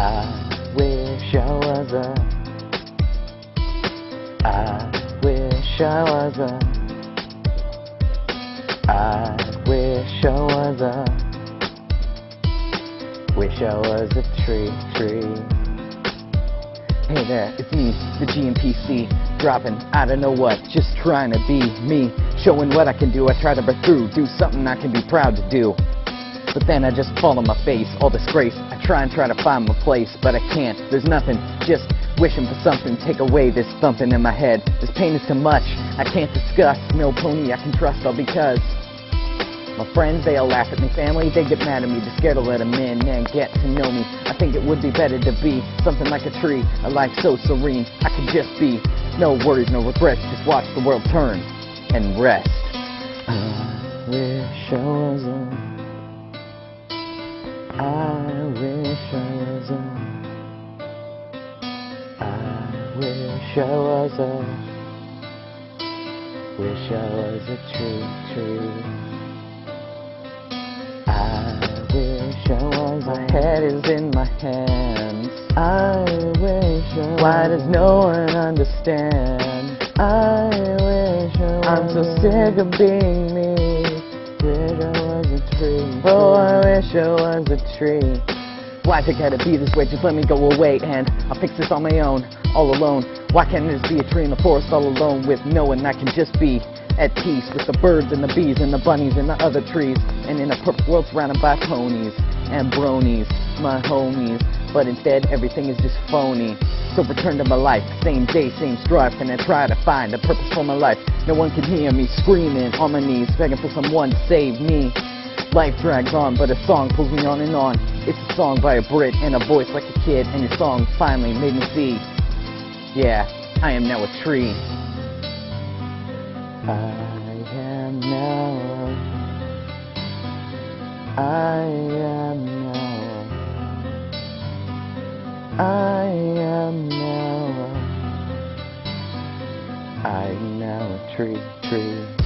I wish I was a, I wish I was a, I wish I was a, wish I was a tree. Hey there, it's me, the GMPC, dropping out of know what, just trying to be me, showing what I can do. I try to break through, do something I can be proud to do. But then I just fall on my face, all disgrace. I try to find my place, but I can't. There's nothing, just wishing for something. Take away this thumping in my head. This pain is too much, I can't discuss. No pony I can trust, all because my friends, they all laugh at me. Family, they get mad at me. They're scared to let them in and get to know me. I think it would be better to be something like a tree, a life so serene. I could just be, no worries, no regrets. Just watch the world turn and rest. I wish I was a, I wish I was a, I wish I was a, wish I was a tree. I wish I was, my head is in my hands. I wish I was, why does no one understand? I wish I was, I'm so sick of being me. Wish I was a tree. Oh, I wish I was a tree. Why's it gotta be this way? Just let me go away and I'll fix this on my own, all alone. Why can't I just be a tree in the forest all alone with no one? I can just be at peace with the birds and the bees and the bunnies and the other trees, and in a perfect world surrounded by ponies and bronies, my homies. But instead everything is just phony. So return to my life, same day, same strife, and I try to find a purpose for my life. No one can hear me screaming on my knees, begging for someone to save me. Life drags on, but a song pulls me on and on. It's a song by a Brit and a voice like a kid, and your song finally made me see, yeah, I am now a tree. I am now, I am now, I am now, I'm now a tree.